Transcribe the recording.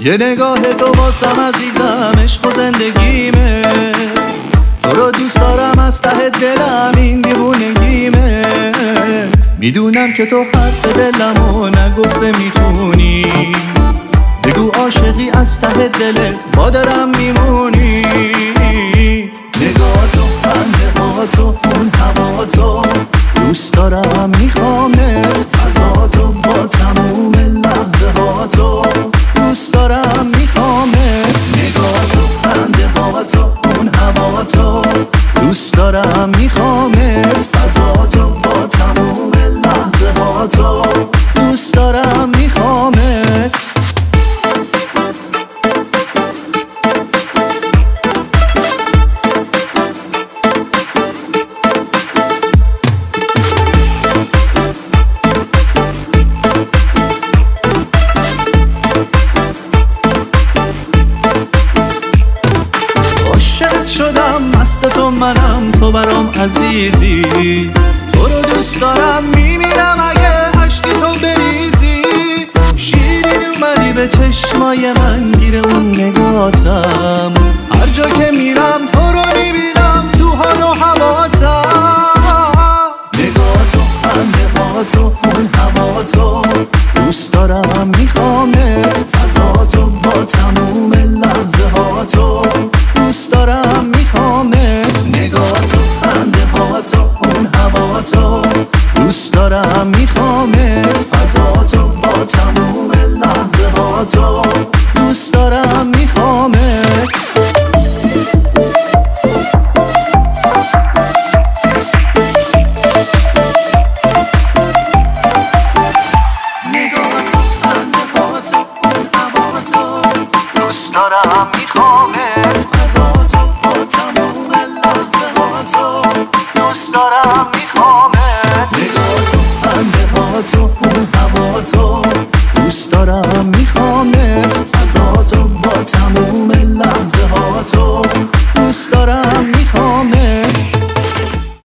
یه نگاه تو واسم عزیزم عشق و زندگیمه، تو رو دوست دارم از ته دلم، این دیوونگیمه. میدونم که تو حرف دلمو نگفته میخونی، بگو عاشقی از ته دلت با درم میمونی. نگاه تو، خنده ها تو، اون هوا تو، دوست دارم میخوامت، فضا تو با تموم لحظه ها تو، دوست دارم میخوامت. نگاه تو، خنده ها تو، اون هوا تو، دوست دارم میخوامت، فضا تو با تموم لحظه ها تو، دوست دارم میخوامت. شدم مست تو، منم تو برام عزیزی، تو رو دوست دارم میمیرم اگه عشقی تو بریزی. شیرین اومدی به چشمای من، گیر اون نگاتم، هر جا که میرم تو رو میبینم تو حال و هواتم. نگاه تو، خنده ها تو، اون هوا تو، دوست دارم میخوامت، فضا تو با تموم لحظه ها تو، دوست دارم میخوامت. نگاه تو، خنده ها تو، اون هوا تو، دوست دارم میخوامت، فضا تو با تموم لحظه ها تو، دوست دارم میخوامت. نگاه تو، خنده ها تو، اون هوا تو، دوست دارم میخوامت، فضا تو با تموم لحظه ها تو، دوست دارم میخوامت. نگاه تو، خنده ها تو، اون هوا تو،